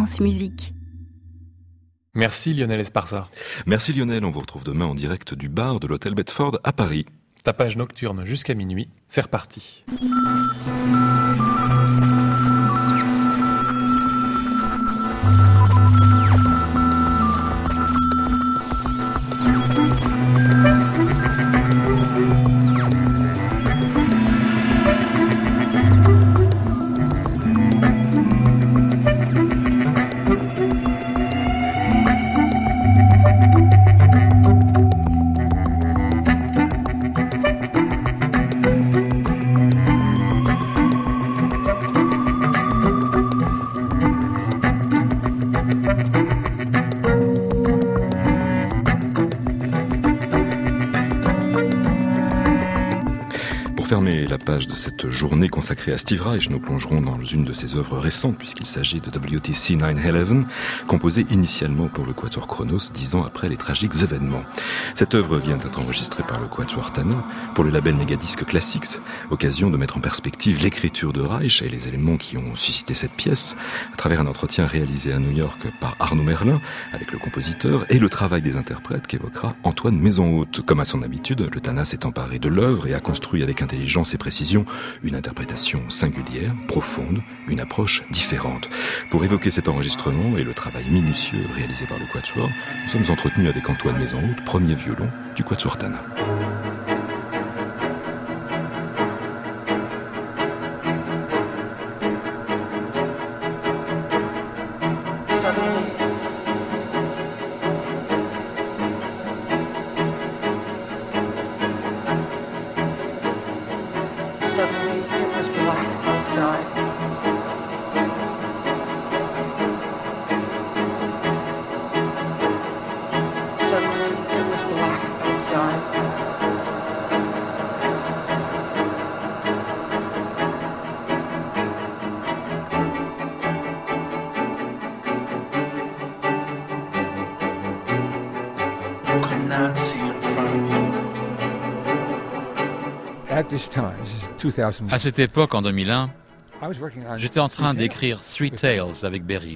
France Musique. Merci Lionel Esparza. Merci Lionel, on vous retrouve demain en direct du bar de l'hôtel Bedford à Paris. Tapage nocturne jusqu'à minuit, c'est reparti. La page de cette journée consacrée à Steve Reich, nous plongerons dans une de ses œuvres récentes puisqu'il s'agit de WTC 911, composée initialement pour le Quatuor Chronos 10 ans après les tragiques événements. Cette œuvre vient d'être enregistrée par le Quatuor Tana pour le label Megadisc Classics, occasion de mettre en perspective l'écriture de Reich et les éléments qui ont suscité cette pièce à travers un entretien réalisé à New York par Arnaud Merlin avec le compositeur et le travail des interprètes qu'évoquera Antoine Maisonhaute. Comme à son habitude, le Tana s'est emparé de l'œuvre et a construit avec intelligence et précision une interprétation singulière, profonde, une approche différente. Pour évoquer cet enregistrement et le travail minutieux réalisé par le Quatuor, nous sommes entretenus avec Antoine Maisonhaute, premier violon du Quatuor Tana. À cette époque, en 2001, j'étais en train d'écrire Three Tales avec Beryl.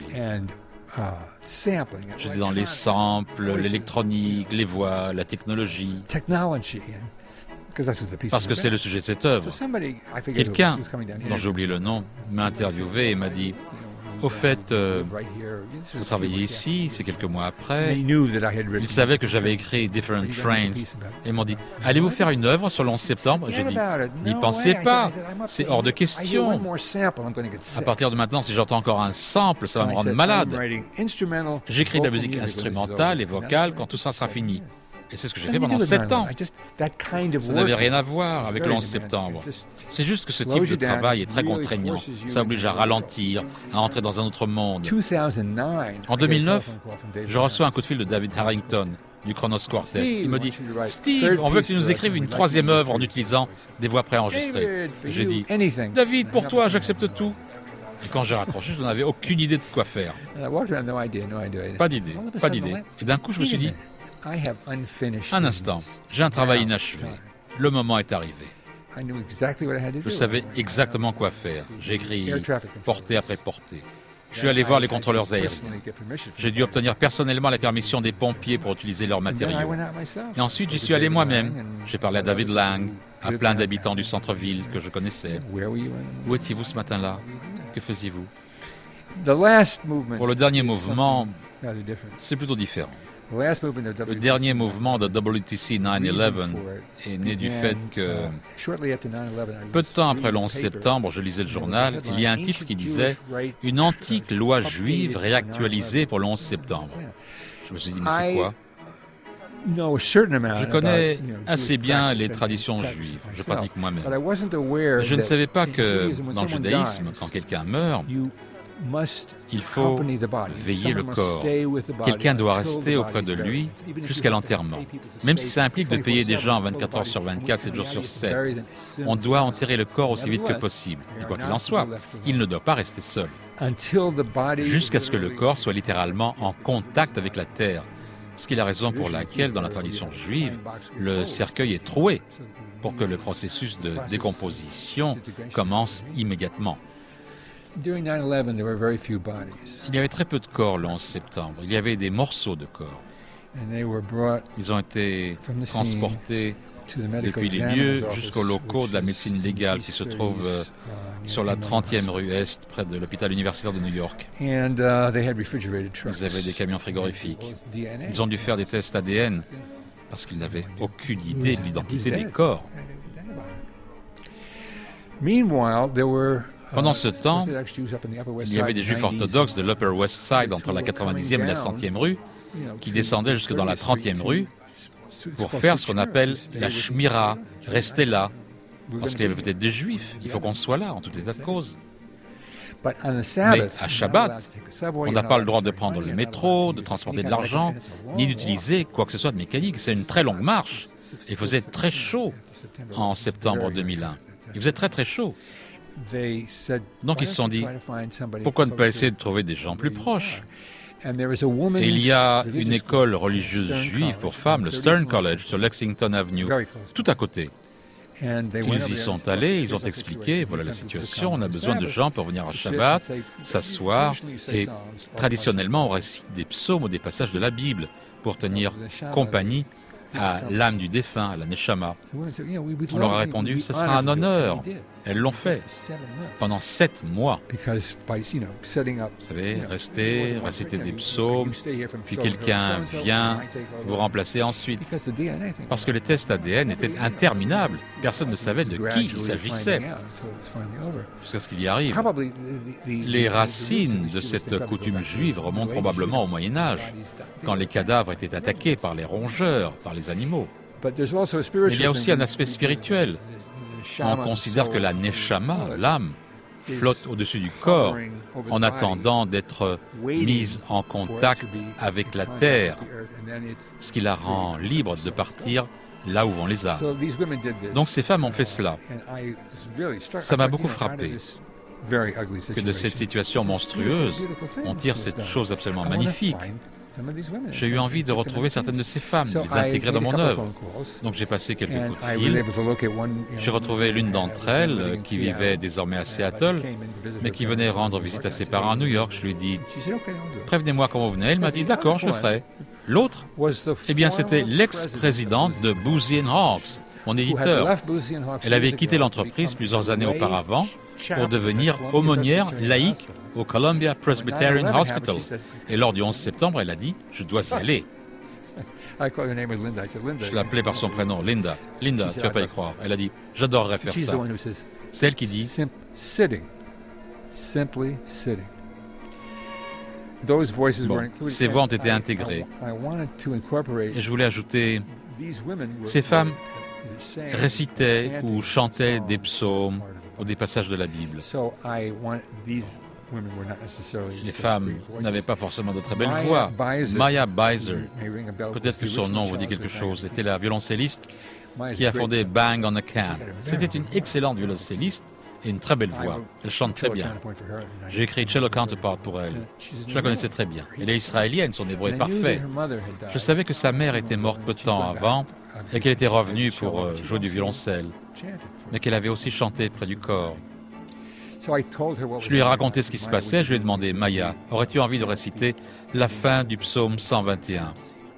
J'étais dans les samples, l'électronique, les voix, la technologie. Parce que c'est le sujet de cette œuvre. Quelqu'un, dont j'ai oublié le nom, m'a interviewé et m'a dit « Au fait, vous travaillez ici, c'est quelques mois après. » Ils savaient que j'avais écrit Different Trains et m'ont dit « Allez-vous faire une œuvre sur le 11 septembre ?» J'ai dit « N'y pensez pas, c'est hors de question. À partir de maintenant, si j'entends encore un sample, ça va me rendre malade. J'écris de la musique instrumentale et vocale quand tout ça sera fini. » Et c'est ce que j'ai fait pendant 7 ans. Ça n'avait rien à voir avec le 11 septembre. C'est juste que ce type de travail est très contraignant. Ça oblige à ralentir, à entrer dans un autre monde. En 2009, je reçois un coup de fil de David Harrington du Chronos Quartet. Il me dit « Steve, on veut que tu nous écrives une 3e œuvre en utilisant des voix préenregistrées. » J'ai dit « David, pour toi, j'accepte tout. » Et quand j'ai raccroché, je n'avais aucune idée de quoi faire. Pas d'idée. Et d'un coup, je me suis dit un instant, j'ai un travail inachevé. Le moment est arrivé. Je savais exactement quoi faire. J'ai écrit portée après portée. Je suis allé voir les contrôleurs aériens. J'ai dû obtenir personnellement la permission des pompiers pour utiliser leurs matériaux. Et ensuite, j'y suis allé moi-même. J'ai parlé à David Lang, à plein d'habitants du centre-ville que je connaissais. Où étiez-vous ce matin-là? Que faisiez-vous? Pour le dernier mouvement, c'est plutôt différent. Le dernier mouvement de WTC 911 est né du fait que, peu de temps après le 11 septembre, je lisais le journal, il y a un titre qui disait « Une antique loi juive réactualisée pour le 11 septembre ». Je me suis dit « Mais c'est quoi ?» Je connais assez bien les traditions juives, je pratique moi-même. Je ne savais pas que, dans le judaïsme, quand quelqu'un meurt, il faut veiller le corps. Quelqu'un doit rester auprès de lui jusqu'à l'enterrement. Même si ça implique de payer des gens 24 heures sur 24, 7 jours sur 7. On doit enterrer le corps aussi vite que possible. Et quoi qu'il en soit, il ne doit pas rester seul. Jusqu'à ce que le corps soit littéralement en contact avec la terre. Ce qui est la raison pour laquelle, dans la tradition juive, le cercueil est troué pour que le processus de décomposition commence immédiatement. Il y avait très peu de corps le 11 septembre. Il y avait des morceaux de corps. Ils ont été transportés depuis les lieux jusqu'aux locaux de la médecine légale qui se trouvent sur la 30e rue Est, près de l'hôpital universitaire de New York. Ils avaient des camions frigorifiques. Ils ont dû faire des tests ADN parce qu'ils n'avaient aucune idée de l'identité des corps. Pendant ce temps, il y avait des juifs orthodoxes de l'Upper West Side entre la 90e et la 100e rue qui descendaient jusque dans la 30e rue pour faire ce qu'on appelle la shmira, rester là. Parce qu'il y avait peut-être des juifs, il faut qu'on soit là en tout état de cause. Mais à Shabbat, on n'a pas le droit de prendre le métro, de transporter de l'argent, ni d'utiliser quoi que ce soit de mécanique. C'est une très longue marche. Il faisait très chaud en septembre 2001. Il faisait très très chaud. Donc ils se sont dit, pourquoi ne pas essayer de trouver des gens plus proches ? Et il y a une école religieuse juive pour femmes, le Stern College, sur Lexington Avenue, tout à côté. Ils y sont allés, ils ont expliqué, voilà la situation, on a besoin de gens pour venir à Shabbat, s'asseoir, et traditionnellement on récite des psaumes ou des passages de la Bible pour tenir compagnie à l'âme du défunt, à la Neshama. On leur a répondu, ce sera un honneur. Elles l'ont fait pendant 7 mois. Vous savez, rester, réciter des psaumes, puis quelqu'un vient vous remplacer ensuite. Parce que les tests ADN étaient interminables. Personne ne savait de qui il s'agissait. Jusqu'à ce qu'il y arrive. Les racines de cette coutume juive remontent probablement au Moyen-Âge, quand les cadavres étaient attaqués par les rongeurs, par les animaux. Mais il y a aussi un aspect spirituel. On considère que la neshama, l'âme, flotte au-dessus du corps en attendant d'être mise en contact avec la terre, ce qui la rend libre de partir là où vont les âmes. Donc ces femmes ont fait cela. Ça m'a beaucoup frappé que de cette situation monstrueuse, on tire cette chose absolument magnifique. J'ai eu envie de retrouver certaines de ces femmes, de les intégrer dans mon œuvre. Donc j'ai passé quelques coups de fil. J'ai retrouvé l'une d'entre elles qui vivait désormais à Seattle, mais qui venait rendre visite à ses parents à New York. Je lui ai dit, prévenez-moi quand vous venez. Elle m'a dit, d'accord, je le ferai. L'autre, eh bien c'était l'ex-présidente de Boozy & Hawkes, mon éditeur. Elle avait quitté l'entreprise plusieurs années auparavant pour devenir aumônière laïque au Columbia Presbyterian Hospital. Et lors du 11 septembre, elle a dit « Je dois y aller ». Je l'appelais par son prénom, Linda. Linda, tu ne vas pas y croire. Elle a dit « J'adorerais faire ça ». C'est elle qui dit « Bon, ces voix ont été intégrées. Et je voulais ajouter « Ces femmes récitaient ou chantaient des psaumes ou des passages de la Bible. Les femmes n'avaient pas forcément de très belles voix. Maya Beiser, peut-être que son nom vous dit quelque chose, était la violoncelliste qui a fondé Bang on a Can. C'était une excellente violoncelliste et une très belle voix. Elle chante très bien. J'ai écrit Cello Counterpart pour elle. Je la connaissais très bien. Elle est israélienne, son hébreu est parfait. Je savais que sa mère était morte peu de temps avant et qu'elle était revenue pour jouer du violoncelle, mais qu'elle avait aussi chanté près du corps. Je lui ai raconté ce qui se passait. Je lui ai demandé, Maya, aurais-tu envie de réciter la fin du psaume 121 ?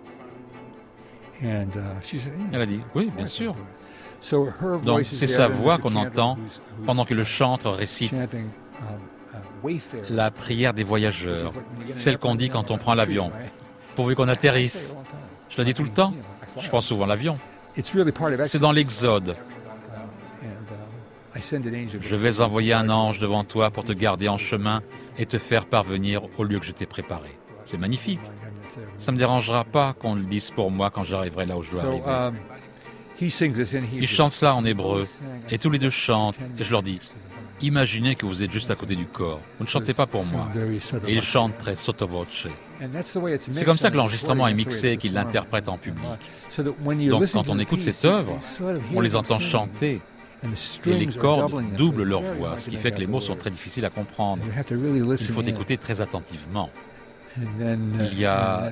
Elle a dit, oui, bien sûr. Donc, c'est sa voix qu'on entend pendant que le chantre récite la prière des voyageurs, celle qu'on dit quand on prend l'avion, pourvu qu'on atterrisse. Je la dis tout le temps, je prends souvent l'avion. C'est dans l'Exode. Je vais envoyer un ange devant toi pour te garder en chemin et te faire parvenir au lieu que je t'ai préparé. C'est magnifique. Ça ne me dérangera pas qu'on le dise pour moi quand j'arriverai là où je dois arriver. Il chante cela en hébreu, et tous les deux chantent, et je leur dis, imaginez que vous êtes juste à côté du corps, vous ne chantez pas pour moi. Et ils chantent très sotto voce. C'est comme ça que l'enregistrement est mixé et qu'ils l'interprètent en public. Donc quand on écoute cette œuvre, on les entend chanter, et les cordes doublent leur voix, ce qui fait que les mots sont très difficiles à comprendre. Il faut écouter très attentivement. Il y a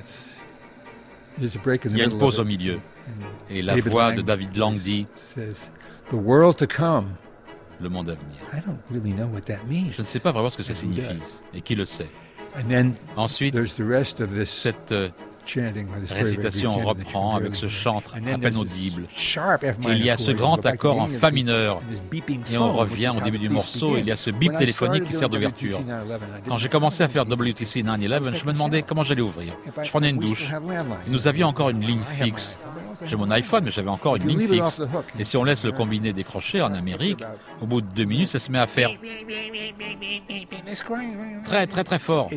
une pause au milieu. Et la voix de David Lang dit « le monde à venir. Je ne sais pas vraiment ce que ça signifie, et qui le sait. Ensuite, cette récitation reprend avec ce chantre à peine audible. Et il y a ce grand accord en fa mineur. Et on revient au début du morceau, il y a ce bip téléphonique qui sert d'ouverture. Quand j'ai commencé à faire WTC 9/11, je me demandais comment j'allais ouvrir. Je prenais une douche. Et nous avions encore une ligne fixe. J'ai mon iPhone, mais j'avais encore une ligne fixe. Et si on laisse le combiné décrocher en Amérique, au bout de 2 minutes, ça se met à faire très, très, très fort.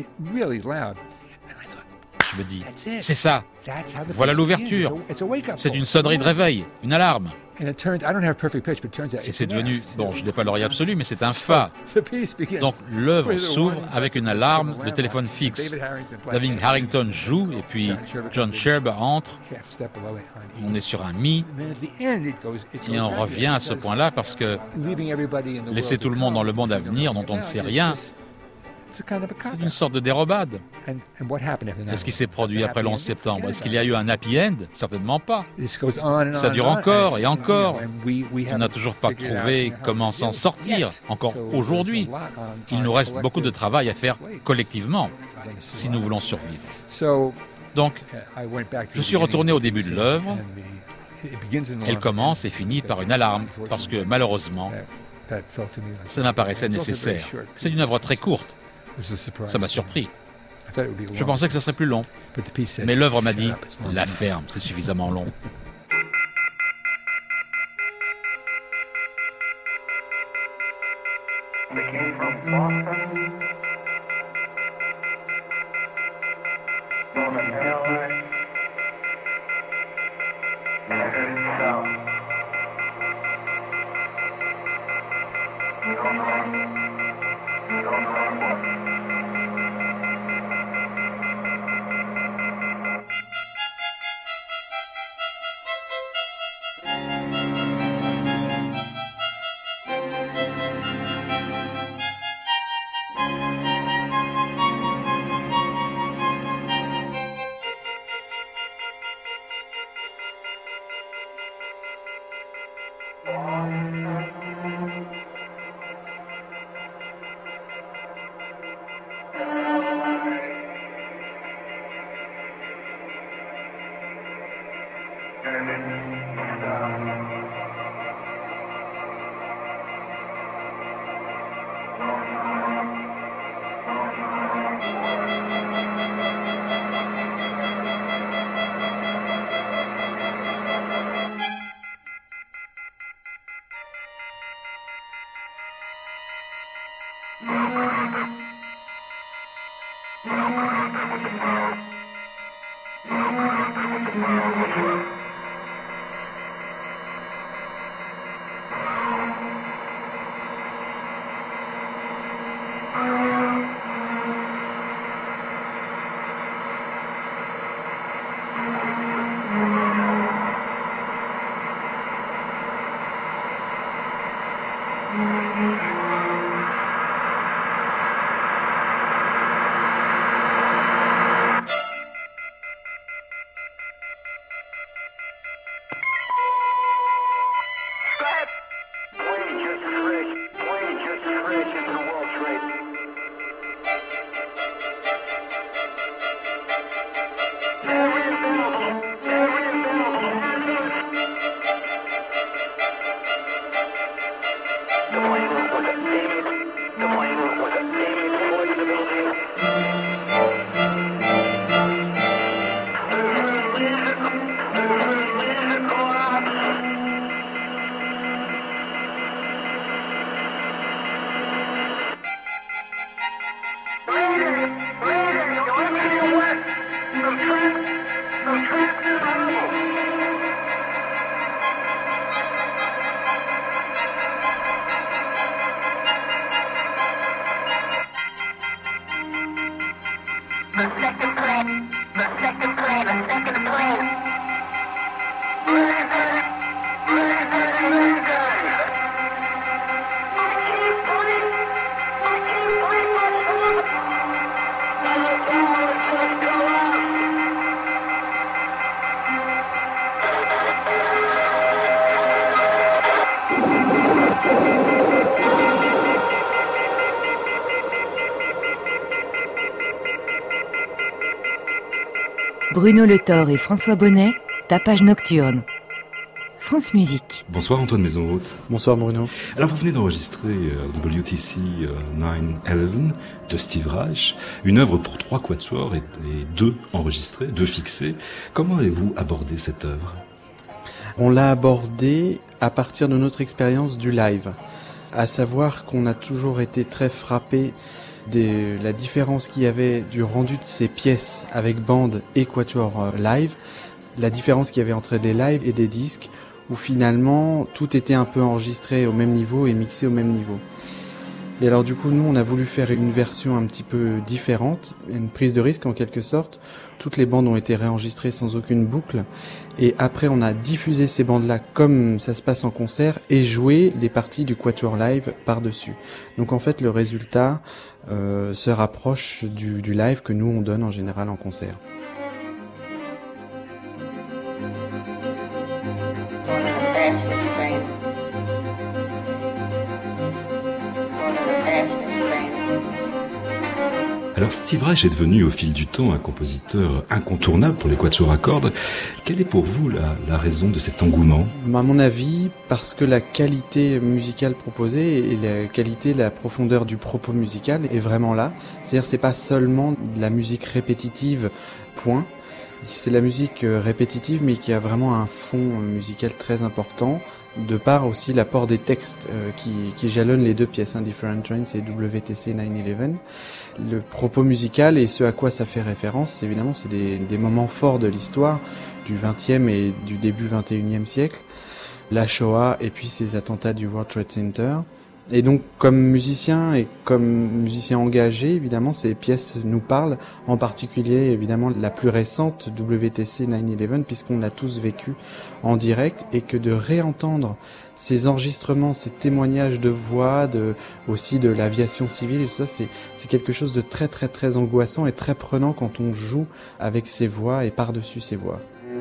Je me dis, c'est ça. Voilà l'ouverture. C'est une sonnerie de réveil, une alarme. Et c'est devenu, bon, je n'ai pas l'oreille absolue, mais c'est un fa. Donc l'œuvre s'ouvre avec une alarme de téléphone fixe. David Harrington joue et puis John Sherb entre. On est sur un mi. Et on revient à ce point-là parce que laisser tout le monde dans le monde à venir dont on ne sait rien, c'est une sorte de dérobade. Est-ce qui s'est produit après le 11 septembre? Est-ce qu'il y a eu un happy end? Certainement pas. Ça dure encore et encore. On n'a toujours pas trouvé comment s'en sortir. Encore aujourd'hui, il nous reste beaucoup de travail à faire collectivement si nous voulons survivre. Donc, je suis retourné au début de l'œuvre. Elle commence et finit par une alarme parce que malheureusement, ça m'apparaissait nécessaire. C'est une œuvre très courte. Ça m'a surpris. Je pensais que ce serait plus long. Mais l'œuvre m'a dit, la ferme, c'est suffisamment long. Bruno Le Thor et François Bonnet, Tapage Nocturne. France Musique. Bonsoir Antoine Maison-Haute. Bonsoir Bruno. Alors vous venez d'enregistrer WTC 9/11 de Steve Reich, une œuvre pour 3 quatuors et 2 enregistrés, 2 fixés. Comment avez-vous abordé cette œuvre ? On l'a abordée à partir de notre expérience du live, à savoir qu'on a toujours été très frappé de la différence qu'il y avait du rendu de ces pièces avec bande et quatuor live, la différence qu'il y avait entre des lives et des disques, où finalement tout était un peu enregistré au même niveau et mixé au même niveau. Et alors du coup nous on a voulu faire une version un petit peu différente, une prise de risque en quelque sorte. Toutes les bandes ont été réenregistrées sans aucune boucle et après on a diffusé ces bandes là comme ça se passe en concert et joué les parties du quatuor live par-dessus. Donc en fait le résultat se rapproche du live que nous on donne en général en concert. Alors Steve Reich est devenu au fil du temps un compositeur incontournable pour les quatuors à cordes. Quelle est pour vous la raison de cet engouement ? À mon avis, parce que la qualité musicale proposée et la qualité, la profondeur du propos musical est vraiment là. C'est-à-dire c'est pas seulement de la musique répétitive, point. C'est la musique répétitive mais qui a vraiment un fond musical très important, de par aussi l'apport des textes qui jalonnent les 2 pièces, Different Trains et WTC 9/11. Le propos musical et ce à quoi ça fait référence, évidemment, c'est des moments forts de l'histoire du XXe et du début XXIe siècle, la Shoah et puis ces attentats du World Trade Center. Et donc, comme musicien et comme musicien engagé, évidemment, ces pièces nous parlent, en particulier, évidemment, la plus récente, WTC 9/11, puisqu'on l'a tous vécu en direct, et que de réentendre ces enregistrements, ces témoignages de voix, aussi de l'aviation civile, et tout ça, c'est quelque chose de très, très, très angoissant et très prenant quand on joue avec ces voix et par-dessus ces voix.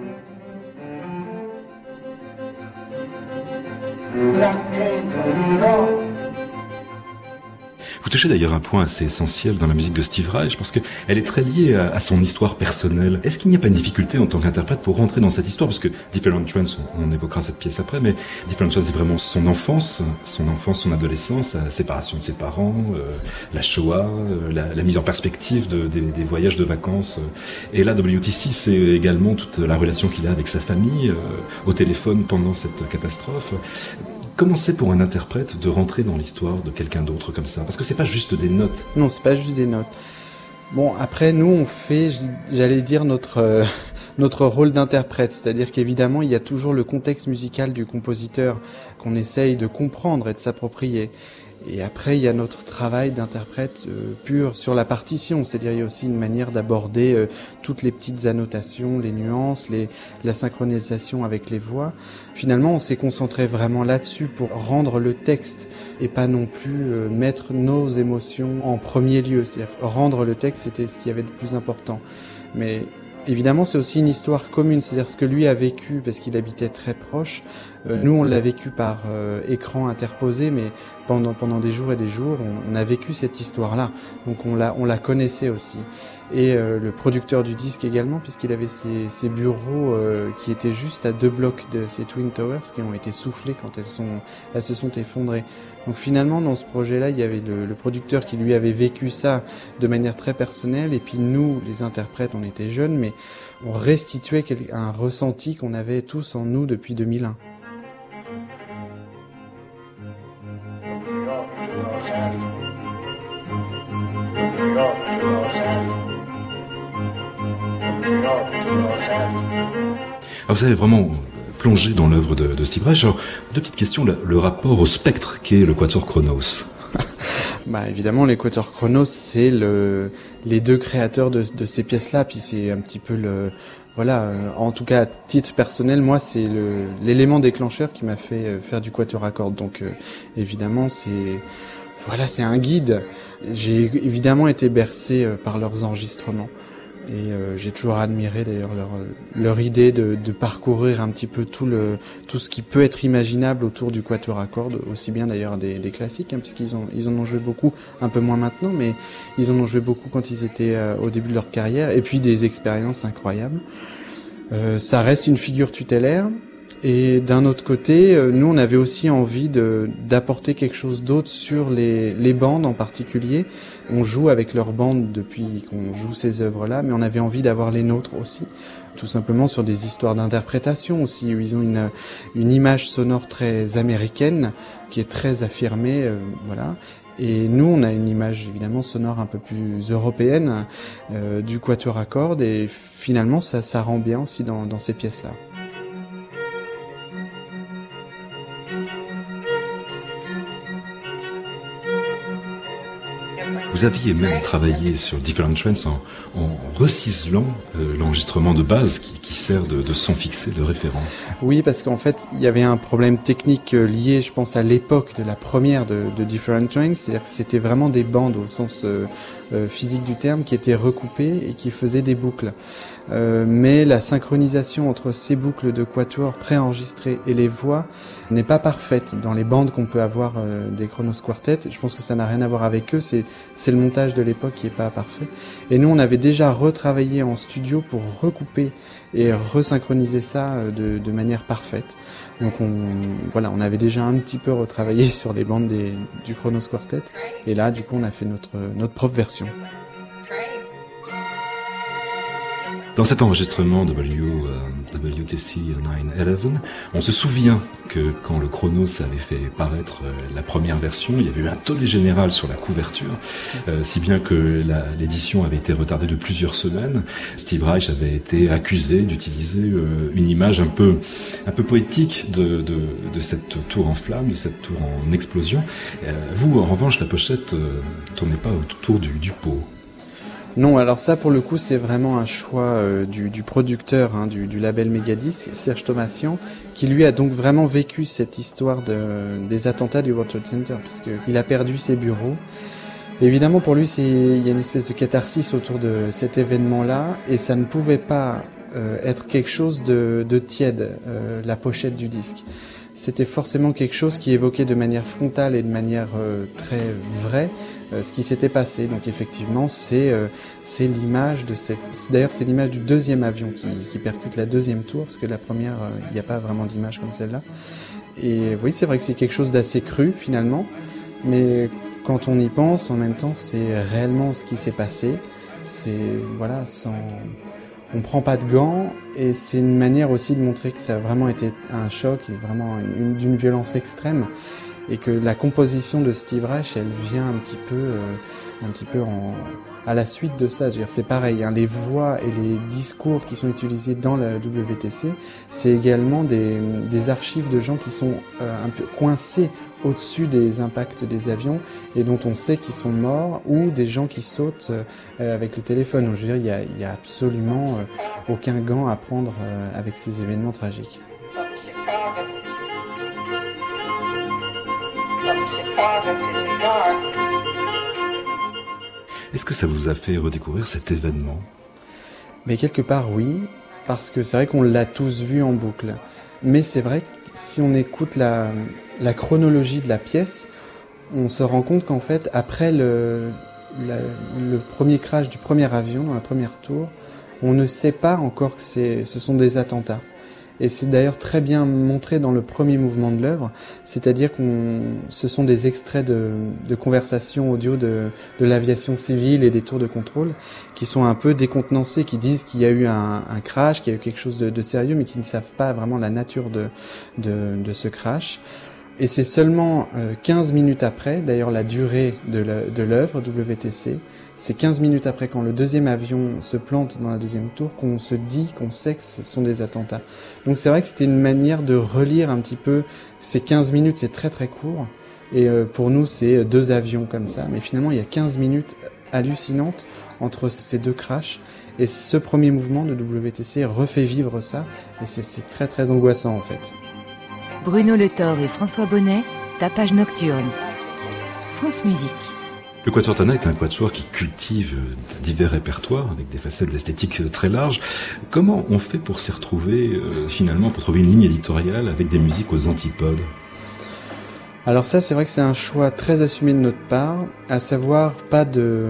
Vous touchez d'ailleurs un point assez essentiel dans la musique de Steve Reich parce qu'elle est très liée à son histoire personnelle. Est-ce qu'il n'y a pas une difficulté en tant qu'interprète pour rentrer dans cette histoire ? Parce que Different Trains, on évoquera cette pièce après, mais Different Trains c'est vraiment son enfance, son adolescence, la séparation de ses parents, la Shoah, la mise en perspective des voyages de vacances. Et là, WTC, c'est également toute la relation qu'il a avec sa famille, au téléphone pendant cette catastrophe. Comment c'est pour un interprète de rentrer dans l'histoire de quelqu'un d'autre comme ça ? Parce que c'est pas juste des notes. Non, c'est pas juste des notes. Bon, après, nous, on fait, j'allais dire, notre rôle d'interprète. C'est-à-dire qu'évidemment, il y a toujours le contexte musical du compositeur qu'on essaye de comprendre et de s'approprier. Et après, il y a notre travail d'interprète pur sur la partition, c'est-à-dire il y a aussi une manière d'aborder toutes les petites annotations, les nuances, la synchronisation avec les voix. Finalement, on s'est concentré vraiment là-dessus pour rendre le texte et pas non plus mettre nos émotions en premier lieu. C'est-à-dire rendre le texte, c'était ce qu'il y avait de plus important. Mais évidemment, c'est aussi une histoire commune, c'est-à-dire ce que lui a vécu parce qu'il habitait très proche. Nous, on l'a vécu par écran interposé, mais pendant des jours et des jours, on a vécu cette histoire-là. Donc on la connaissait aussi. Et le producteur du disque également, puisqu'il avait ses bureaux qui étaient juste à 2 blocs de ces Twin Towers qui ont été soufflés quand elles se sont effondrées. Donc finalement, dans ce projet-là, il y avait le producteur qui lui avait vécu ça de manière très personnelle, et puis nous, les interprètes, on était jeunes, mais on restituait un ressenti qu'on avait tous en nous depuis 2001. Alors vous avez vraiment plongé dans l'œuvre de Steve Reich. Alors, 2 petites questions. Le rapport au spectre qu'est le Quatuor Chronos. Évidemment, les Quatuor Chronos, c'est les 2 créateurs de ces pièces-là. Puis c'est un petit peu en tout cas à titre personnel, moi, c'est l'élément déclencheur qui m'a fait faire du quatuor à cordes. Donc évidemment, c'est un guide. J'ai évidemment été bercé par leurs enregistrements. Et j'ai toujours admiré d'ailleurs leur idée de parcourir un petit peu tout ce qui peut être imaginable autour du quatuor à cordes, aussi bien d'ailleurs des classiques, hein, puisqu'ils en ont joué beaucoup, un peu moins maintenant, mais ils en ont joué beaucoup quand ils étaient au début de leur carrière, et puis des expériences incroyables. Ça reste une figure tutélaire. Et d'un autre côté, nous on avait aussi envie d'apporter quelque chose d'autre sur les bandes en particulier. On joue avec leurs bandes depuis qu'on joue ces œuvres-là, mais on avait envie d'avoir les nôtres aussi, tout simplement sur des histoires d'interprétation aussi, où ils ont une image sonore très américaine, qui est très affirmée, voilà. Et nous, on a une image évidemment sonore un peu plus européenne du quatuor à cordes, et finalement ça rend bien aussi dans ces pièces-là. Vous aviez même travaillé sur Different Trends en reciselant l'enregistrement de base qui sert de son fixé de référent. Oui, parce qu'en fait, il y avait un problème technique lié, je pense, à l'époque de la première de Different Trends, c'est-à-dire que c'était vraiment des bandes au sens physique du terme qui étaient recoupées et qui faisaient des boucles. Mais la synchronisation entre ces boucles de quatuor préenregistrées et les voix n'est pas parfaite dans les bandes qu'on peut avoir des Kronos Quartet. Je pense que ça n'a rien à voir avec eux, c'est le montage de l'époque qui est pas parfait. Et nous, on avait déjà retravaillé en studio pour recouper et resynchroniser ça de manière parfaite. Donc on avait déjà un petit peu retravaillé sur les bandes du Kronos Quartet, et là, du coup, on a fait notre propre version. Dans cet enregistrement WTC 911, on se souvient que quand le Kronos avait fait paraître la première version, il y avait eu un tollé général sur la couverture, si bien que l'édition avait été retardée de plusieurs semaines. Steve Reich avait été accusé d'utiliser une image un peu poétique de cette tour en flammes, de cette tour en explosion. Vous, en revanche, la pochette tournait pas autour du pot. Non, alors ça pour le coup c'est vraiment un choix du producteur du label Megadisc, Serge Thomasian, qui lui a donc vraiment vécu cette histoire des attentats du World Trade Center, puisqu'il a perdu ses bureaux. Et évidemment pour lui il y a une espèce de catharsis autour de cet événement-là, et ça ne pouvait pas être quelque chose de tiède, la pochette du disque. C'était forcément quelque chose qui évoquait de manière frontale et de manière très vraie ce qui s'était passé. Donc effectivement, c'est l'image de d'ailleurs c'est l'image du deuxième avion qui percute la deuxième tour, parce que la première, il n'y a pas vraiment d'image comme celle-là. Et oui, c'est vrai que c'est quelque chose d'assez cru finalement, mais quand on y pense, en même temps, c'est réellement ce qui s'est passé. C'est on prend pas de gants, et c'est une manière aussi de montrer que ça a vraiment été un choc et vraiment d'une violence extrême, et que la composition de Steve Reich, elle vient un petit peu à la suite de ça. Je veux dire, c'est pareil, les voix et les discours qui sont utilisés dans la WTC, c'est également des archives de gens qui sont un peu coincés au-dessus des impacts des avions et dont on sait qu'ils sont morts, ou des gens qui sautent avec le téléphone. Donc, je veux dire, il y a absolument aucun gant à prendre avec ces événements tragiques. Est-ce que ça vous a fait redécouvrir cet événement ? Mais quelque part oui, parce que c'est vrai qu'on l'a tous vu en boucle. Mais c'est vrai que si on écoute la chronologie de la pièce, on se rend compte qu'en fait, après le premier crash du premier avion, dans la première tour, on ne sait pas encore que ce sont des attentats. Et c'est d'ailleurs très bien montré dans le premier mouvement de l'œuvre, c'est-à-dire ce sont des extraits de conversations audio de l'aviation civile et des tours de contrôle qui sont un peu décontenancés, qui disent qu'il y a eu un crash, qu'il y a eu quelque chose de sérieux, mais qui ne savent pas vraiment la nature de ce crash. Et c'est seulement 15 minutes après, d'ailleurs la durée de l'œuvre WTC, c'est 15 minutes après, quand le deuxième avion se plante dans la deuxième tour, qu'on se dit, qu'on sait que ce sont des attentats. Donc c'est vrai que c'était une manière de relire un petit peu ces 15 minutes, c'est très très court, et pour nous c'est 2 avions comme ça, mais finalement il y a 15 minutes hallucinantes entre ces 2 crashs, et ce premier mouvement de WTC refait vivre ça, et c'est très très angoissant en fait. Bruno Le Thor et François Bonnet, Tapage Nocturne. France Musique. Le Quatuor Tana est un quatuor qui cultive divers répertoires avec des facettes esthétiques très larges. Comment on fait pour s'y retrouver finalement, pour trouver une ligne éditoriale avec des musiques aux antipodes ? Alors ça, c'est vrai que c'est un choix très assumé de notre part, à savoir pas de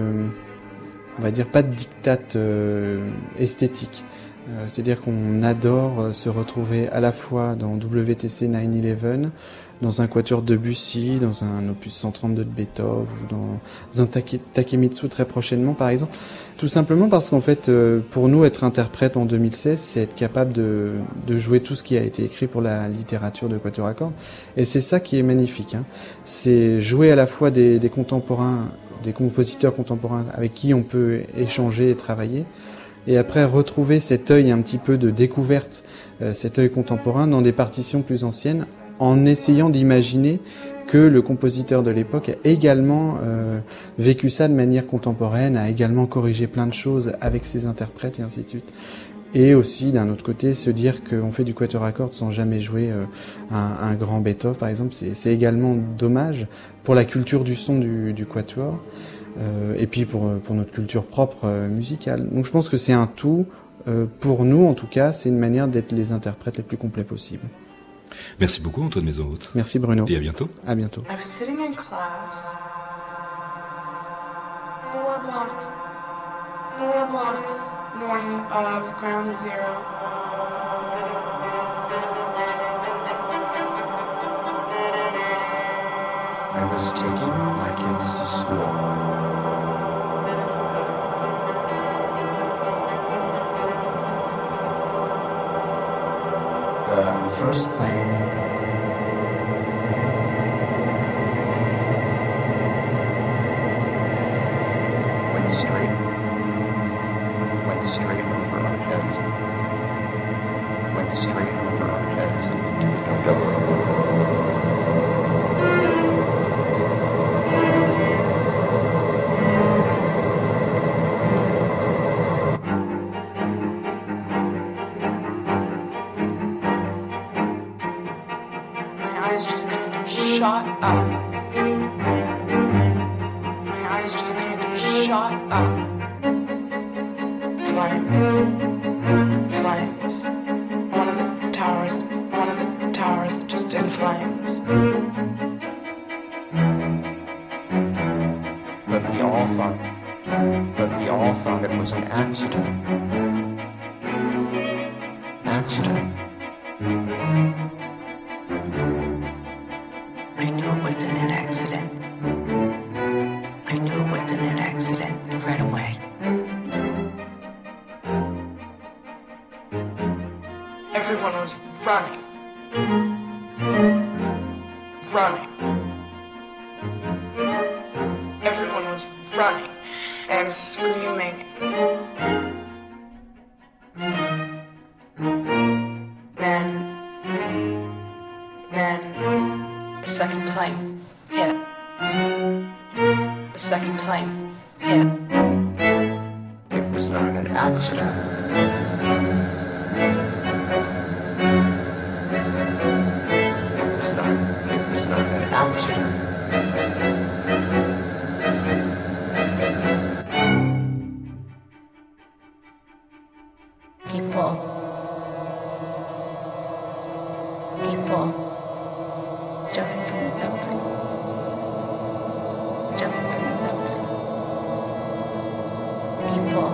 diktat esthétique. C'est-à-dire qu'on adore se retrouver à la fois dans WTC 9/11, dans un quatuor de Debussy, dans un opus 132 de Beethoven ou dans un Takemitsu très prochainement par exemple. Tout simplement parce qu'en fait, pour nous, être interprète en 2016, c'est être capable de jouer tout ce qui a été écrit pour la littérature de quatuor à cordes. Et c'est ça qui est magnifique. C'est jouer à la fois des contemporains, des compositeurs contemporains avec qui on peut échanger et travailler, et après retrouver cet œil un petit peu de découverte, cet œil contemporain dans des partitions plus anciennes, en essayant d'imaginer que le compositeur de l'époque a également vécu ça de manière contemporaine, a également corrigé plein de choses avec ses interprètes et ainsi de suite. Et aussi, d'un autre côté, se dire qu'on fait du quatuor à cordes sans jamais jouer un grand Beethoven, par exemple, c'est également dommage pour la culture du son du quatuor. Et puis pour notre culture propre musicale. Donc je pense que c'est un tout. Pour nous, en tout cas, c'est une manière d'être les interprètes les plus complets possibles. Merci beaucoup, Antoine Maison-Haute. Merci, Bruno. Et à bientôt. À bientôt. I was sitting in class. 4 blocks north of Ground Zero. I was taking my kids to school. The first plane went straight over our heads. Went straight over our heads as the two jumped over. Shot up. My eyes just kind of shot up. Flames. One of the towers just in flames. But we all thought it was an accident. I knew it wasn't an accident right away. Everyone was running. Everyone was running and screaming. Then the second plane hit. It was not an accident. It was not an accident. People jumping from the building. People.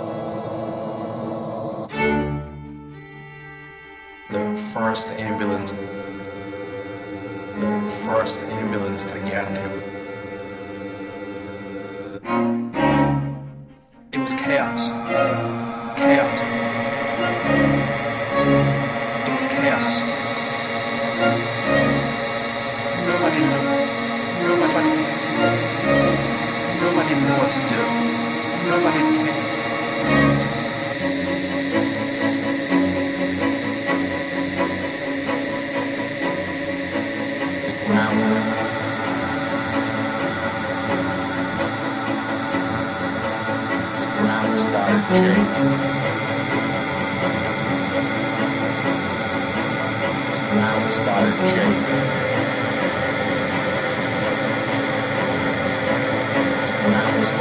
The first ambulance to get through. It was chaos. Nobody knew what to do. Nobody cared. The ground started shaking.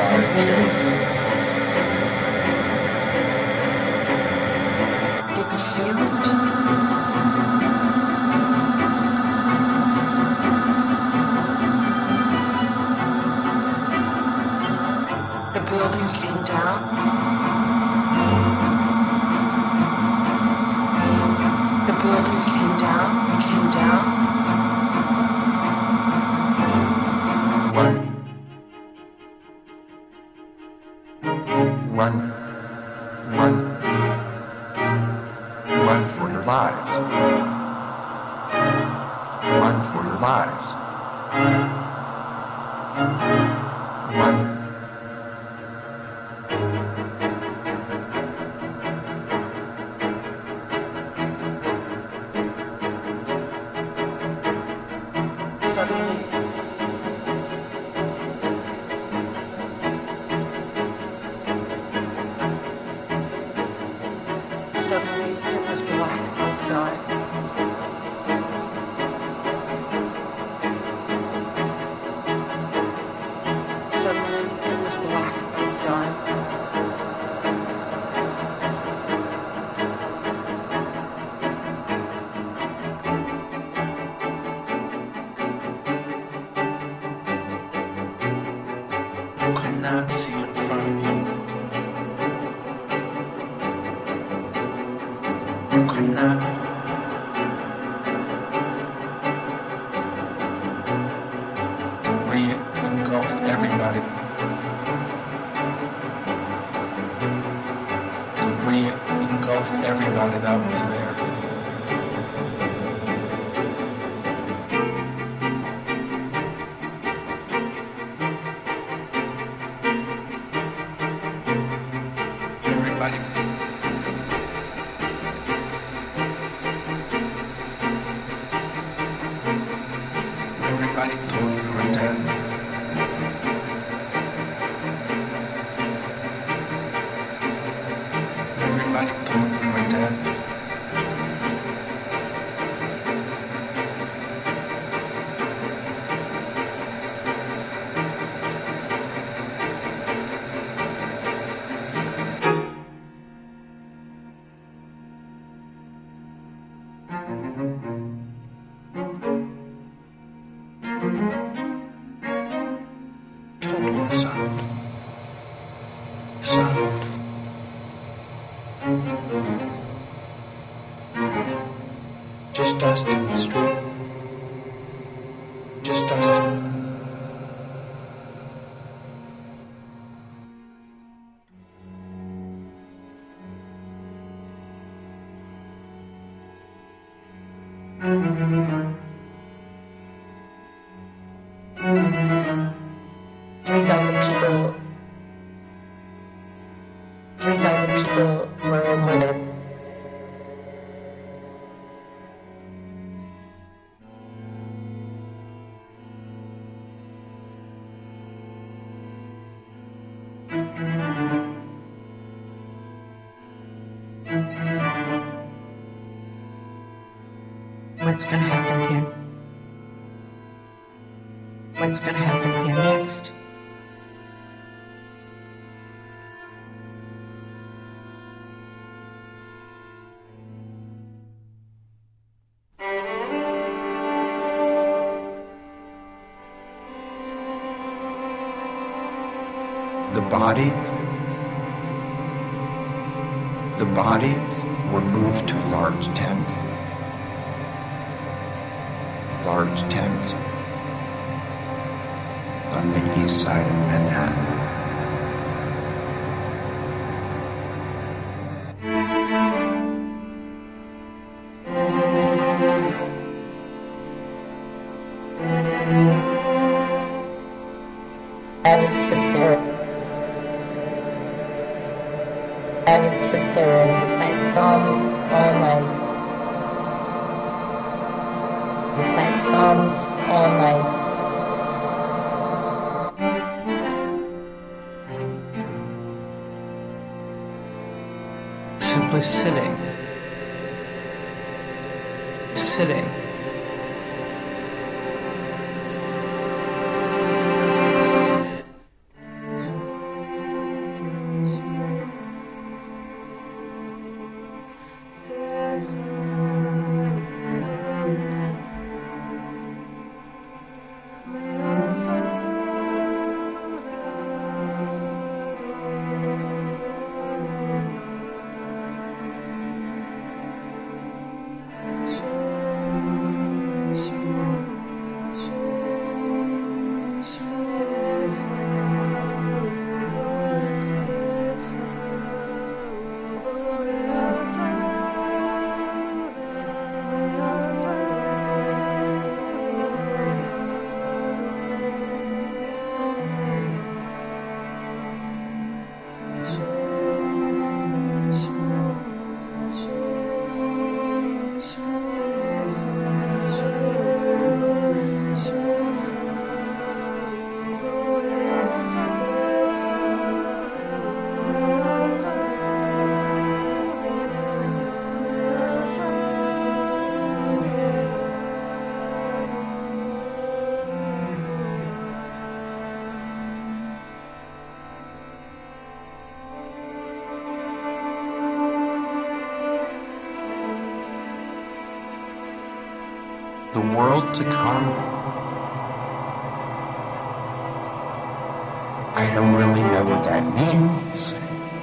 What's going to happen here? What's going to happen here next? The bodies were moved to large tents. Large tents on the east side of Manhattan. I would sit there and recite psalms all night. Recite psalms all night. Simply sitting. the world to come. I don't really know what that means.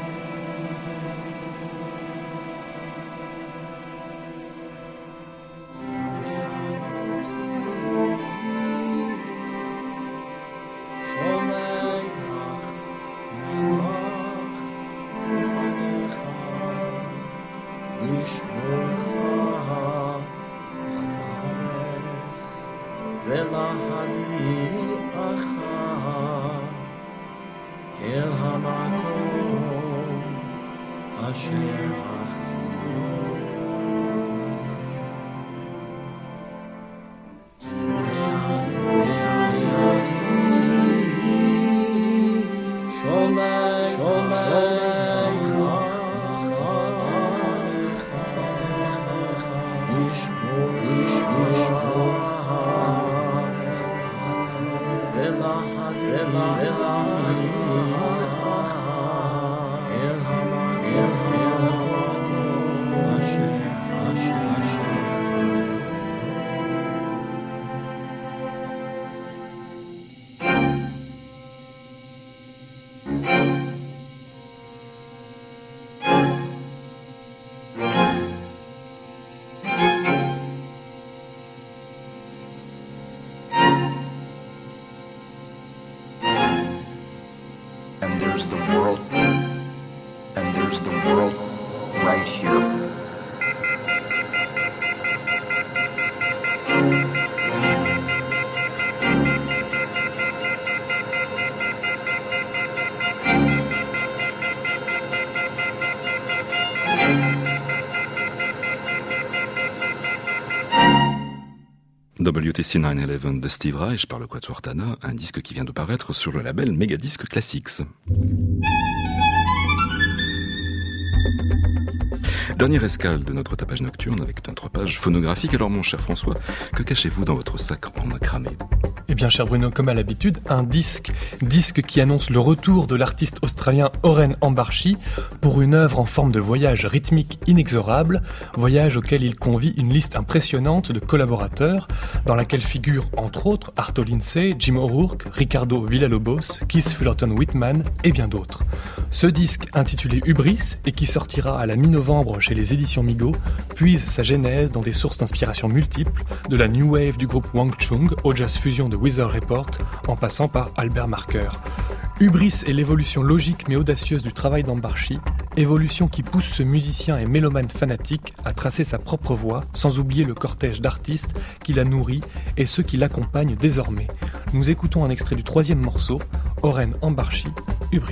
WTC 911 de Steve Reich par le Quatuor Tana, un disque qui vient de paraître sur le label Megadisc Classics. Dernière escale de notre tapage nocturne avec notre page phonographique. Alors mon cher François, que cachez-vous dans votre sac en macramé ? Eh bien, cher Bruno, comme à l'habitude, un disque qui annonce le retour de l'artiste australien Oren Ambarchi pour une œuvre en forme de voyage rythmique inexorable, voyage auquel il convie une liste impressionnante de collaborateurs, dans laquelle figurent entre autres Arto Lindsay, Jim O'Rourke, Ricardo Villalobos, Keith Fullerton Whitman et bien d'autres. Ce disque, intitulé Hubris, et qui sortira à la mi-novembre chez les éditions Migo, puise sa genèse dans des sources d'inspiration multiples, de la new wave du groupe Wang Chung au jazz fusion de Weather Report, en passant par Albert Marker. Hubris est l'évolution logique mais audacieuse du travail d'Ambarchi, évolution qui pousse ce musicien et mélomane fanatique à tracer sa propre voie, sans oublier le cortège d'artistes qui la nourrit et ceux qui l'accompagnent désormais. Nous écoutons un extrait du 3e morceau, Oren Ambarchi, Hubris.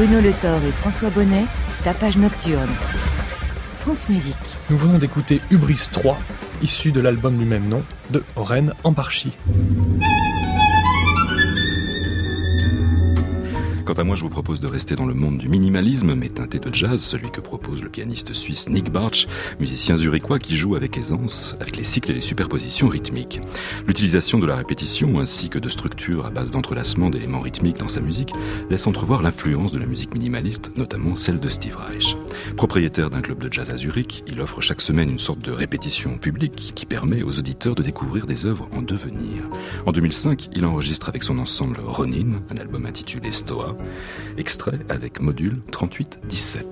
Bruno Le Thor et François Bonnet, Tapage Nocturne. France Musique. Nous venons d'écouter Hubris 3, issu de l'album du même nom, de Oren Ambarchi. Quant à moi, je vous propose de rester dans le monde du minimalisme, mais teinté de jazz, celui que propose le pianiste suisse Nick Bartsch, musicien zurichois qui joue avec aisance avec les cycles et les superpositions rythmiques. L'utilisation de la répétition ainsi que de structures à base d'entrelacement d'éléments rythmiques dans sa musique laisse entrevoir l'influence de la musique minimaliste, notamment celle de Steve Reich. Propriétaire d'un club de jazz à Zurich, il offre chaque semaine une sorte de répétition publique qui permet aux auditeurs de découvrir des œuvres en devenir. En 2005, il enregistre avec son ensemble Ronin, un album intitulé Stoa, extrait avec module 38-17.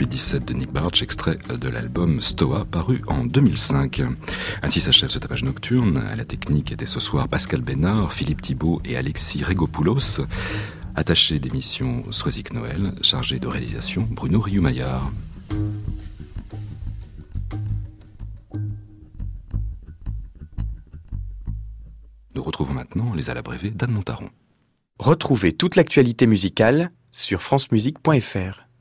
17 de Nick Bartsch, extrait de l'album Stoa, paru en 2005. Ainsi s'achève ce tapage nocturne. À la technique étaient ce soir Pascal Bénard, Philippe Thibault et Alexis Régopoulos. Attaché d'émission Soisic Noël, chargé de réalisation Bruno Riou-Maillard. Nous retrouvons maintenant les à l'abrévé d'Anne Montaron. Retrouvez toute l'actualité musicale sur francemusique.fr.